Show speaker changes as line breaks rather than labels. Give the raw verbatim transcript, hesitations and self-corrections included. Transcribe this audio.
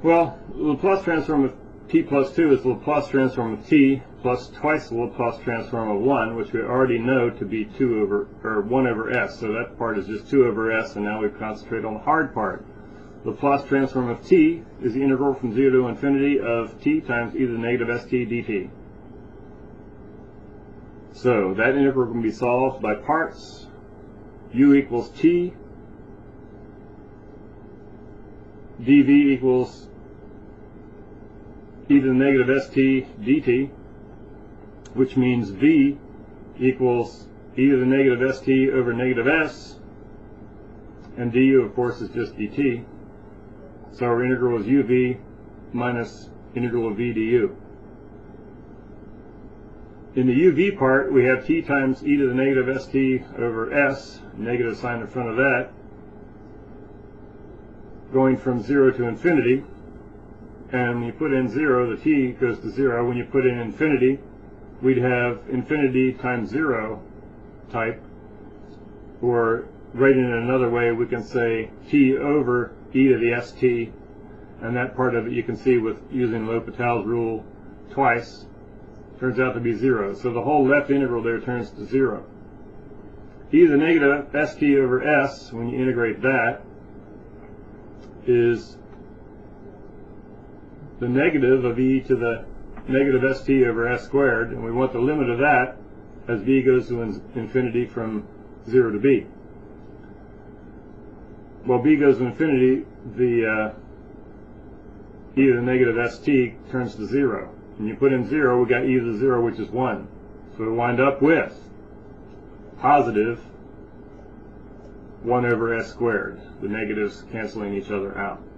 Well, the Laplace transform of t plus two is the Laplace transform of t plus twice the Laplace transform of one, which we already know to be two over, or one over s. So that part is just two over s, and now we concentrate on the hard part. Laplace transform of t is the integral from zero to infinity of t times e to the negative st dt. So that integral can be solved by parts. U equals t, dv equals e to the negative st dt, which means v equals e to the negative st over negative s, and du, of course, is just dt. So our integral is uv minus integral of v du. In the uv part, we have t times e to the negative st over s, negative sign in front of that, going from zero to infinity. And when you put in zero, the t goes to zero. When you put in infinity, we'd have infinity times zero type. Or writing it another way, we can say t over e to the st, and that part of it you can see with using L'Hopital's rule twice turns out to be zero. So the whole left integral there turns to zero. E to the negative st over s, when you integrate that, is the negative of e to the negative st over s squared, and we want the limit of that as v goes to in infinity from zero to b. Well, b goes to infinity, the uh, e to the negative st turns to zero. When you put in zero, we got e to the zero, which is one. So we wind up with positive one over s squared, the negatives canceling each other out.